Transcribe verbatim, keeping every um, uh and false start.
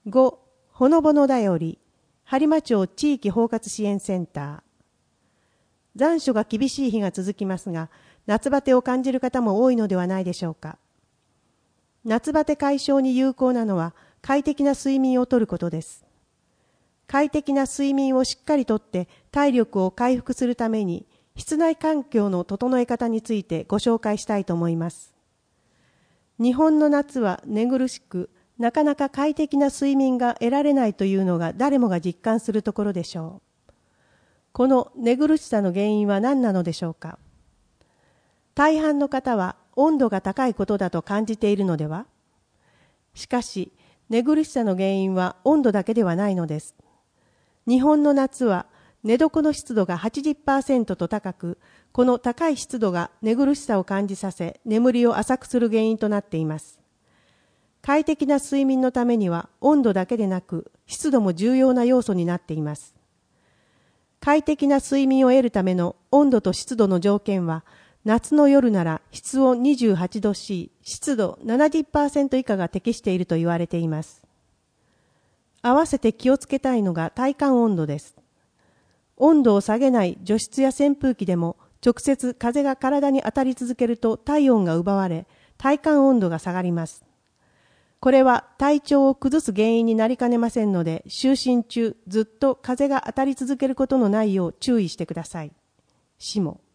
ご. ほのぼのだより播磨町地域包括支援センター。残暑が厳しい日が続きますが、夏バテを感じる方も多いのではないでしょうか。夏バテ解消に有効なのは快適な睡眠をとることです。快適な睡眠をしっかりとって体力を回復するために、室内環境の整え方についてご紹介したいと思います。日本の夏は寝苦しく、なかなか快適な睡眠が得られないというのが誰もが実感するところでしょう。この寝苦しさの原因は何なのでしょうか。大半の方は温度が高いことだと感じているのでは。しかし、寝苦しさの原因は温度だけではないのです。日本の夏は寝床の湿度が はちじゅっパーセント と高く、この高い湿度が寝苦しさを感じさせ、眠りを浅くする原因となっています。快適な睡眠のためには温度だけでなく湿度も重要な要素になっています。快適な睡眠を得るための温度と湿度の条件は、夏の夜なら室温にじゅうはちど C、湿度 ななじゅっパーセント 以下が適していると言われています。合わせて気をつけたいのが体感温度です。温度を下げない除湿や扇風機でも直接風が体に当たり続けると体温が奪われ、体感温度が下がります。これは体調を崩す原因になりかねませんので、就寝中ずっと風が当たり続けることのないよう注意してください。しも